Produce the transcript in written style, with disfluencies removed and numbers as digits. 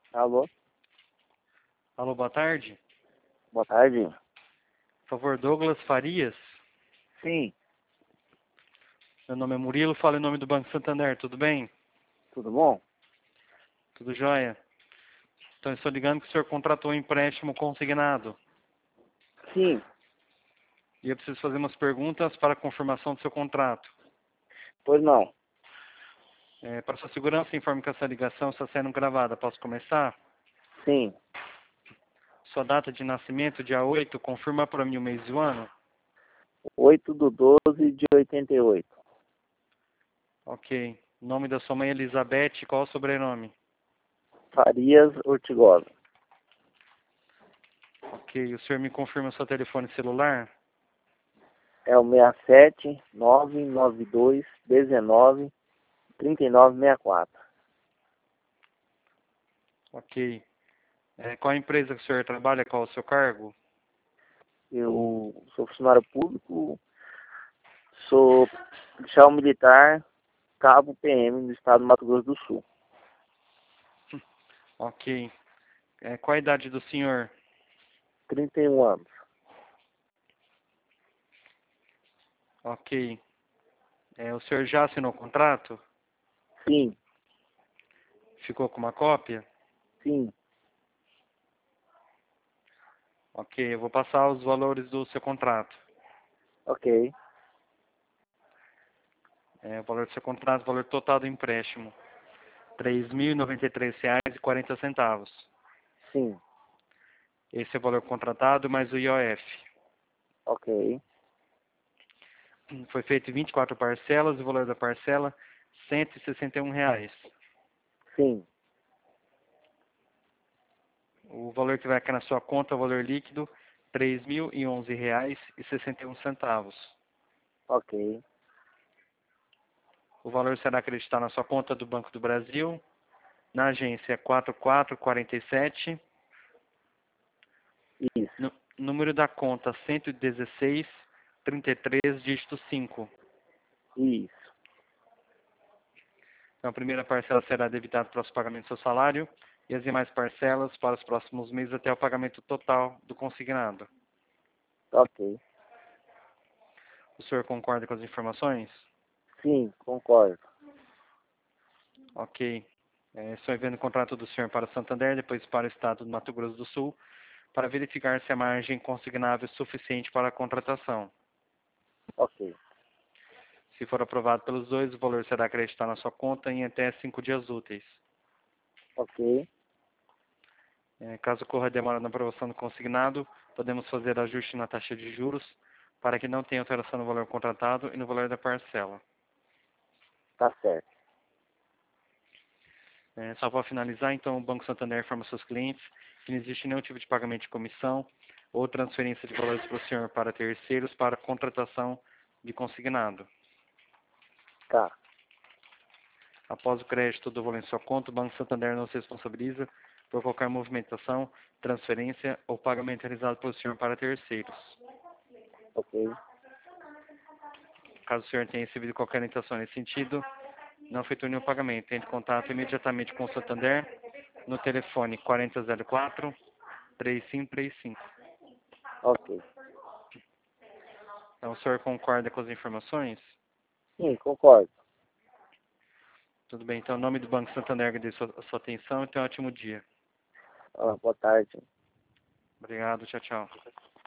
Alô? Alô, boa tarde. Boa tarde. Por favor, Douglas Farias. Sim, Meu nome é Murilo, falo em nome do Banco Santander, tudo bem? tudo bom? Tudo jóia? Então, estou ligando que o senhor contratou um empréstimo consignado. Sim, E eu preciso fazer umas perguntas para a confirmação do seu contrato. pois não. Para sua segurança, informe que essa ligação está sendo gravada. Posso começar? Sim, Sua data de nascimento, dia 8, confirma para mim o mês e o ano? 8/12/88. Ok. Nome da sua mãe, Elizabeth, qual o sobrenome? Farias Ortigosa. Ok. O senhor me confirma seu telefone celular? É o 67-992-19-3964. Ok. Qual a empresa que o senhor trabalha? Qual o seu cargo? Eu sou funcionário público, sou policial militar, cabo PM do estado do Mato Grosso do Sul. Ok. Qual a idade do senhor? 31 anos. Ok. O senhor já assinou o contrato? Sim, Ficou com uma cópia? sim, Ok. Eu vou passar os valores do seu contrato. ok, O valor do seu contrato, o valor total do empréstimo. R$ 3.093,40. sim, Esse é o valor contratado mais o IOF. ok, Foi feito em 24 parcelas, o valor da parcela, R$ 161. sim, O valor que vai cair na sua conta, o valor líquido, R$ 3.011,61. ok, O valor será acreditado na sua conta do Banco do Brasil, na agência 4447, isso, número da conta 11633, dígito 5. isso, Então, a primeira parcela será debitada para os pagamentos do seu salário e as demais parcelas para os próximos meses até o pagamento total do consignado. ok, O senhor concorda com as informações? sim, concordo. Ok. Estou enviando o contrato do senhor para Santander, depois para o estado do Mato Grosso do Sul, para verificar se a margem consignável é suficiente para a contratação. Ok, Se for aprovado pelos dois, o valor será acreditado na sua conta em até 5 dias úteis. ok, Caso ocorra demora na aprovação do consignado, podemos fazer ajuste na taxa de juros para que não tenha alteração no valor contratado e no valor da parcela. tá certo. Só para finalizar, então, o Banco Santander informa seus clientes que não existe nenhum tipo de pagamento de comissão ou transferência de valores para o senhor para terceiros para contratação de consignado. Tá, Após o crédito do valor em sua conta, o Banco Santander não se responsabiliza por qualquer movimentação, transferência ou pagamento realizado pelo senhor para terceiros. ok, Caso o senhor tenha recebido qualquer orientação nesse sentido, não efetue nenhum pagamento. Entre em contato imediatamente com o Santander no telefone 4004-3535. ok. Então, o senhor concorda com as informações? Sim, concordo. Tudo bem. Então, em nome do Banco Santander, agradeço a sua atenção e tenha um ótimo dia. Boa tarde. Obrigado. Tchau, tchau.